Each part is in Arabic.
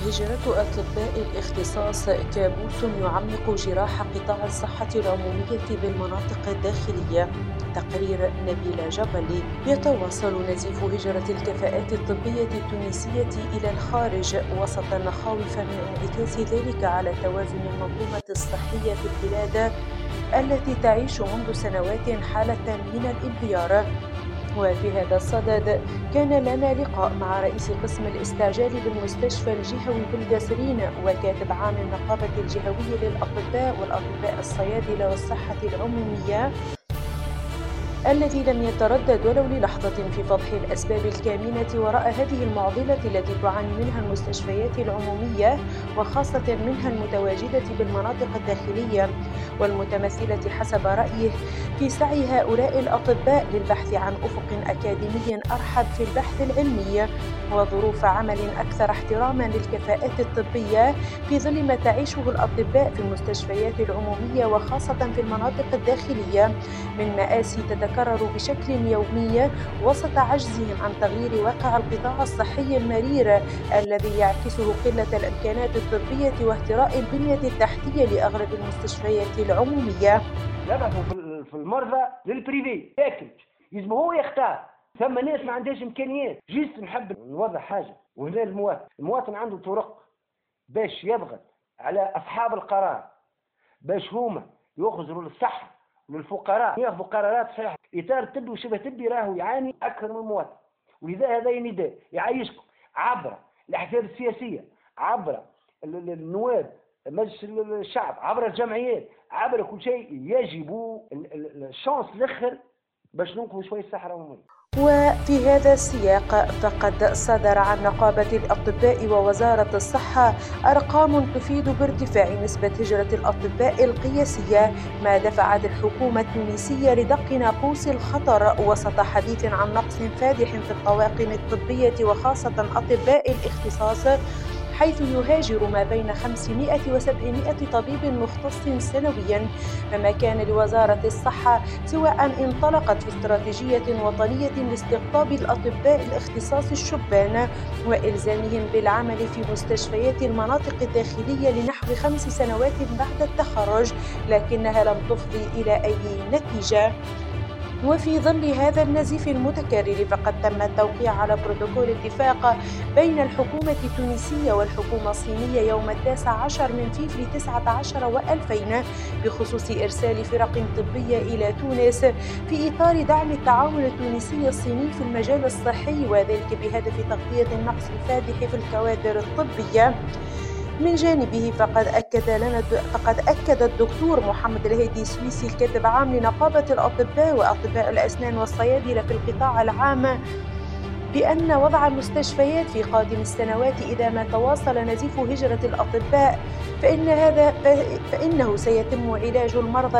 هجرة أطباء الاختصاص كابوس يعمق جراح قطاع الصحة العمومية بالمناطق الداخلية. تقرير نبيلة جبلي. يتواصل نزيف هجرة الكفاءات الطبية التونسية إلى الخارج وسط المخاوف من انعكاس ذلك على توازن المنظومة الصحية في البلاد التي تعيش منذ سنوات حالة من الانهيار. وفي هذا الصدد كان لنا لقاء مع رئيس قسم الاستعجال بالمستشفى الجهوي بالقصرين وكاتب عام النقابة الجهوية للأطباء والأطباء الصيادلة والصحة العمومية، الذي لم يتردد ولو للحظة في فضح الأسباب الكامنة وراء هذه المعضلة التي تعاني منها المستشفيات العمومية وخاصة منها المتواجدة بالمناطق الداخلية، والمتمثلة حسب رأيه في سعي هؤلاء الأطباء للبحث عن أفق أكاديمي أرحب في البحث العلمي وظروف عمل أكثر احتراما للكفاءات الطبية في ظل ما تعيشه الأطباء في المستشفيات العمومية وخاصة في المناطق الداخلية من مآسي تتكرر بشكل يومي وسط عجزهم عن تغيير واقع القطاع الصحي المرير الذي يعكسه قلة الإمكانات الطبية واهتراء البنية التحتية لأغلب المستشفيات العمومية. يبعثوا في المرضى للبريفي لكن يجب هو يختار. ثم ناس ما عندهاش امكانيات. جيست نحب نوضح حاجه، وهنا المواطن عنده طرق باش يضغط على اصحاب القرار باش هما يخرجوا للصحه وللفقراء ياخذوا قرارات صحيحه. اطار الطبي وشبه طبي راهو يعاني اكثر من المواطن، ولذا هذا نداء يعيشكم عبر الاحزاب السياسيه، عبر النواب، مجلس الشعب، عبر الجمعيات، عبر كل شيء. يجب الشانس الاخر باش ننقذوا شويه الصحه العموميه. وفي هذا السياق فقد صدر عن نقابة الأطباء ووزارة الصحة أرقام تفيد بارتفاع نسبة هجرة الأطباء القياسية، ما دفعت الحكومة التونسية لدق ناقوس الخطر وسط حديث عن نقص فادح في الطواقم الطبية وخاصة أطباء الاختصاص، حيث يهاجر ما بين 500 و700 طبيب مختص سنويا، فما كان لوزارة الصحة سوى أن انطلقت في استراتيجية وطنية لاستقطاب الأطباء الاختصاص الشبان وإلزامهم بالعمل في مستشفيات المناطق الداخلية لنحو 5 سنوات بعد التخرج، لكنها لم تفضي إلى أي نتيجة. وفي ظل هذا النزيف المتكرر فقد تم التوقيع على بروتوكول اتفاق بين الحكومة التونسية والحكومة الصينية يوم 19 من فيفري 19 و2000 بخصوص إرسال فرق طبية إلى تونس في إطار دعم التعاون التونسي الصيني في المجال الصحي، وذلك بهدف تغطية النقص الفادح في الكوادر الطبية. من جانبه فقد أكد الدكتور محمد الهيدي سويسي الكاتب عام لنقابة الأطباء وأطباء الأسنان والصيادلة في القطاع العام بأن وضع المستشفيات في قادم السنوات إذا ما تواصل نزيف هجرة الأطباء فإنه سيتم علاج المرضى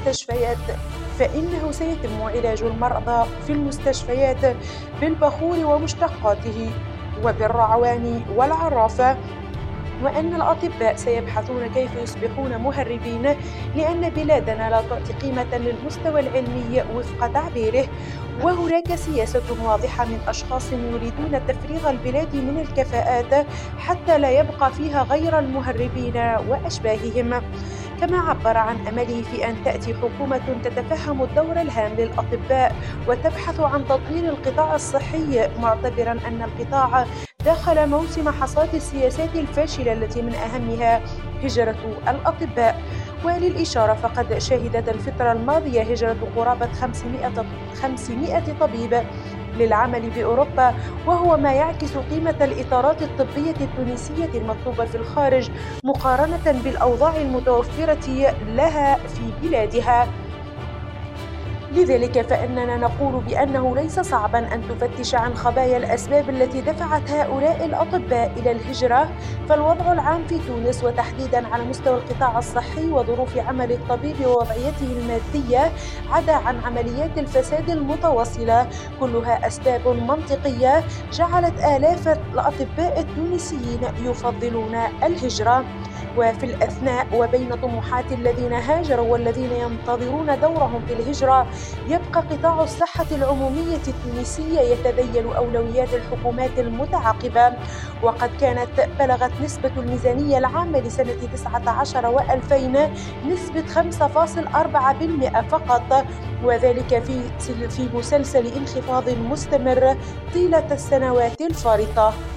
في المستشفيات بالبخور ومشتقاته وبالرعوان والعرافة، وأن الأطباء سيبحثون كيف يصبحون مهربين لأن بلادنا لا تعطي قيمة للمستوى العلمي وفق تعبيره، وهناك سياسة واضحة من أشخاص يريدون تفريغ البلاد من الكفاءات حتى لا يبقى فيها غير المهربين وأشباههم. كما عبر عن أمله في أن تأتي حكومة تتفهم الدور الهام للأطباء وتبحث عن تطوير القطاع الصحي، معتبرا أن القطاع دخل موسم حصاد السياسات الفاشلة التي من أهمها هجرة الأطباء. وللإشارة فقد شهدت الفترة الماضية هجرة قرابة 500 طبيب للعمل بأوروبا، وهو ما يعكس قيمة الإطارات الطبية التونسية المطلوبة في الخارج مقارنة بالأوضاع المتوفرة لها في بلادها. لذلك فإننا نقول بأنه ليس صعبا أن تفتش عن خبايا الأسباب التي دفعت هؤلاء الأطباء إلى الهجرة، فالوضع العام في تونس وتحديدا على مستوى القطاع الصحي وظروف عمل الطبيب ووضعيته المادية عدا عن عمليات الفساد المتواصلة كلها أسباب منطقية جعلت آلاف الأطباء التونسيين يفضلون الهجرة. وفي الأثناء وبين طموحات الذين هاجروا والذين ينتظرون دورهم في الهجرة يبقى قطاع الصحة العمومية التونسية يتذيل أولويات الحكومات المتعاقبة، وقد كانت بلغت نسبة الميزانية العامة لسنة 19 و2000 نسبة 5.4% فقط، وذلك في مسلسل انخفاض مستمر طيلة السنوات الفارطة.